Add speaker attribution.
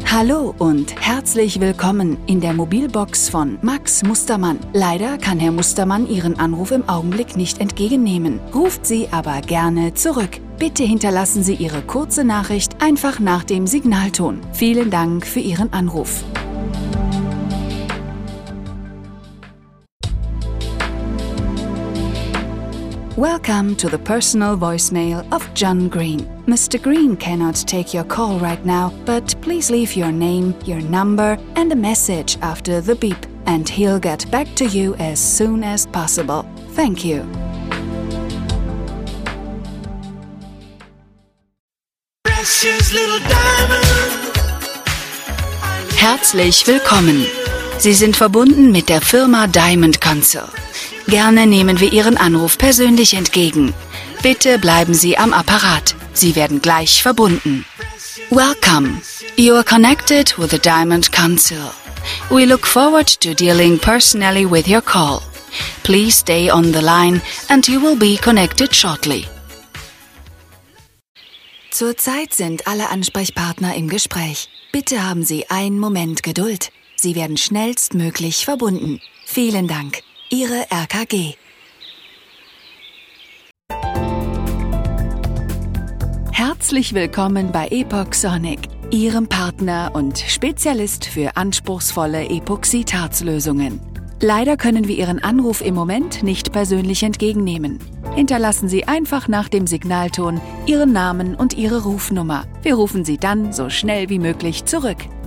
Speaker 1: Hallo und herzlich willkommen in der Mobilbox von Max Mustermann. Leider kann Herr Mustermann Ihren Anruf im Augenblick nicht entgegennehmen. Ruft Sie aber gerne zurück. Bitte hinterlassen Sie Ihre kurze Nachricht einfach nach dem Signalton. Vielen Dank für Ihren Anruf. Welcome to the personal voicemail of John Green. Mr. Green cannot take your call right now, but please leave your name, your number, and a message after the beep, and he'll get back to you as soon as possible. Thank you. Herzlich willkommen. Sie sind verbunden mit der Firma Diamond Council. Gerne nehmen wir Ihren Anruf persönlich entgegen. Bitte bleiben Sie am Apparat. Sie werden gleich verbunden. Welcome. You are connected with the Diamond Council. We look forward to dealing personally with your call. Please stay on the line and you will be connected shortly. Zurzeit sind alle Ansprechpartner im Gespräch. Bitte haben Sie einen Moment Geduld. Sie werden schnellstmöglich verbunden. Vielen Dank. Ihre RKG. Herzlich willkommen bei Epoch Sonic, Ihrem Partner und Spezialist für anspruchsvolle Epoxidharzlösungen. Leider können wir Ihren Anruf im Moment nicht persönlich entgegennehmen. Hinterlassen Sie einfach nach dem Signalton Ihren Namen und Ihre Rufnummer. Wir rufen Sie dann so schnell wie möglich zurück.